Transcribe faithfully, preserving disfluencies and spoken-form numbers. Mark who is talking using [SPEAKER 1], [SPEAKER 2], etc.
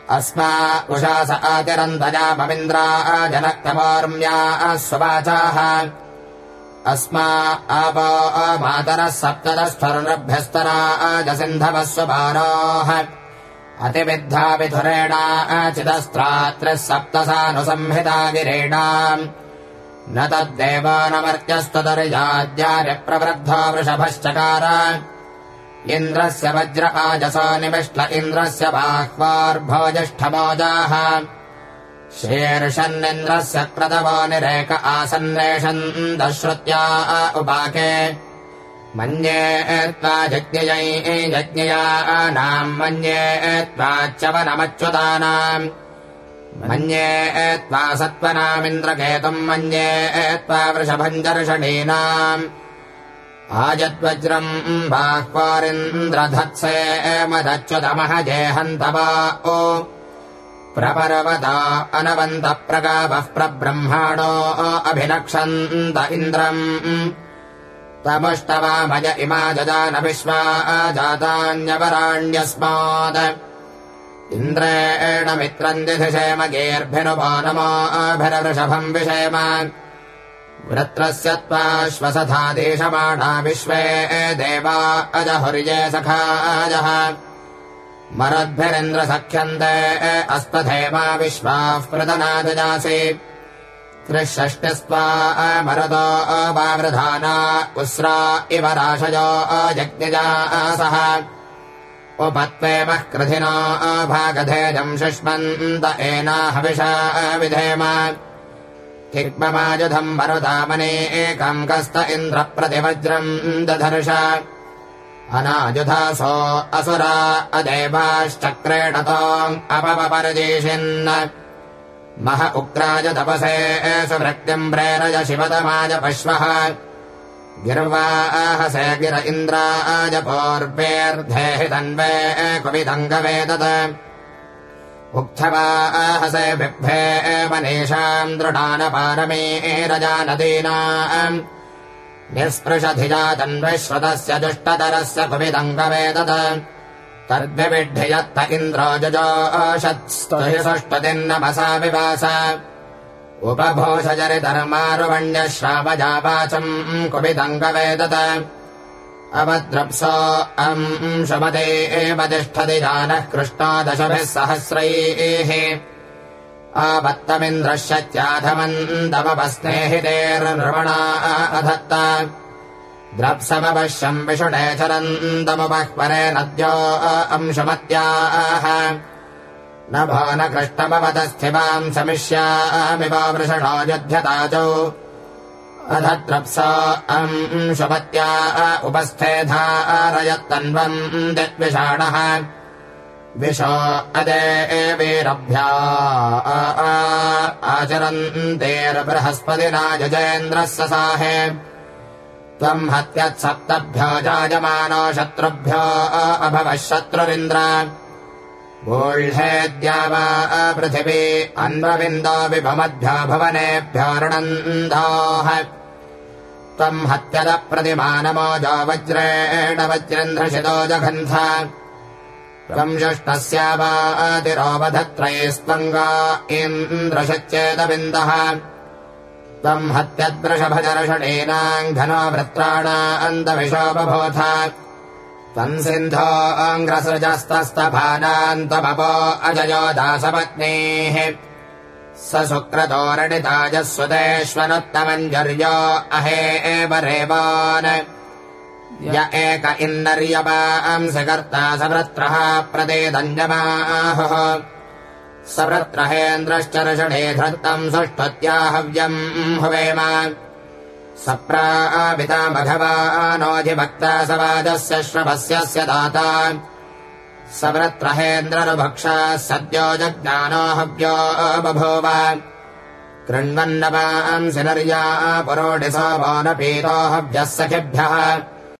[SPEAKER 1] अस्मा उषास आतिरन्तजापमिन्द्रा जनक्तमोर्म्या स्ववाचाः अस्मा आपो मातरः सप्तदस्फरुरभ्यस्तरा जसिन्धवः स्वपारोः अतिविद्धा विधुरेणा चिदस्त्रात्रिः सप्तसानुसंहिता गिरेणा न तद्देवो न मर्त्यस्तुतर्याद्यार्यप्रवृद्धो वृषभश्चकार इन्द्रस्य वज्र आजसो निविष्ट इन्द्रस्य बाह्वार्भोजिष्ठमोजाः शीर्षन्निन्द्रस्य क्रतवो निरेक आसन्नेषन्दश्रुत्या उपाके मन्ये त्वा जज्ञयै जज्ञयानाम् मन्ये त्वाच्चवनमच्युतानाम् मन्ये त्वा सत्त्वनामिन्द्रकेतुम् मन्ये त्वा वृषभञ्जर्षणीनाम् आजद्वज्रम् बाह्वारिन्द्रधत्से मदच्युतमः जेहन्तवा ओ प्रपर्वता अनवन्तप्रगावः प्रब्रह्माणो अभिनक्षन्त इन्द्रम् तमुष्टवामय इमा जजान विश्वा जातान्यवराण्यस्मात् इन्द्रेण मित्रम् दिधिषेम गेर्भिनुपो नमो अभिरवृषभम् विषेम वृत्रस्य त्वाश्वसथा देशमाणा विश्वे देवा अजहुर्ये सखाजः मरुद्भिरिन्द्रसख्यन्ते अस्पथेमा विश्वाः प्रदनादजासि त्रिषष्टिस्त्वा मरुतो वावृधाना उस्रा इव राशयो जज्ञजासः उपत्वेमः कृधिनो भागधेजम् शुष्मन्त एना हविषा विधेम तिग्ममायुधम् मरुतामने एकम् कस्त इन्द्रप्रतिवज्रम् दधर्ष अनायुधासो असुरा अदेवाश्चक्रेणतोम् अपवपर्जेषिन् मह उग्राय तपसे सुवृत्तिम् प्रेरय शिवतमाय पश्वः गिर्वाहसे गिर इन्द्राय पूर्वेऽर्धेहि तन्वे कुविदङ्गवेदत उक्थवाहसे बिभ्रे मनीषाम् दृढानपारमेरजानदीनाम् निःस्पृशधिजा तन्विश्रुतस्य दुष्टतरस्य कुविदङ्गवेदत तद्विविड्ढयत्त इन्द्रो जजोषत्स्तुहिषष्टुतिर्नमसा विवास उपभोषजरिधर्मारुवण्यश्रावजावाचम् कुविदङ्गवेदत अवद्रप्सो अम् शुमते एव तिष्ठति जानः कृष्णो दशभिः सहस्रैः आवत्तमिन्द्रश्यत्याधमन्दमपस्नेहितेर्नृवणा अधत्त द्रप्समवश्यम् विषुणे चरन्तमुपह्वरे नद्यो अंशुमत्याः नभो न कृष्णमवतस्थिवाम् समिष्यामिव वृषणो युध्यताचौ अधद्रप्सो अंशुमत्या उपस्थेधारयत्तन्वम् दिग्विषाणः विशो अदेवीरभ्या आचरन्तेर्बृहस्पतिना युजेन्द्रस्य साहे त्वम् हत्यत्सप्तभ्यो जायमानो शत्रुभ्यो अभवः शत्रुरिन्द्र वोळ्हेद्या वा पृथिवी अन्वविन्दो विभमद्भ्यो भुवनेभ्यो ऋणन्धोः त्वम् हत्यदप्रतिमानमोजो वज्रेण वज्रेन्द्रशितो जघन्थ त्वम् जुष्टस्या वा तिरोवधत्रयस्त्वङ्गा इन्द्रशच्चेदविन्दः त्वम् हत्यद्वृषभजर्षणीनाम् घनो वृत्राणान्तविशो बभूथ त्वम् सिन्धो अङ्घ्रसृजस्तस्तभानान्तमपो अजयो दासपत्नीः स शुक्रतोरणिताजस्वतेष्वनुत्तमञ्जर्यो अहे एव रेवान् य एक इन्नर्यवांसि कर्ता सवृत्रः प्रदेदञ्जमाहुः सवृत्रहेन्द्रश्चर्षणे धृतम् सुष्ठुत्या हव्यम् हुवेम सप्रापिता भगवानोऽधिभक्ता सवाजस्य श्रवस्यस्य दाता सवृत्रहेन्द्रनुभक्षा सद्यो जज्ञानो हव्यो बभूव कृण्वन्नवांसि नर्या पुरोडिसो वो न पीतो हव्यः सखिभ्यः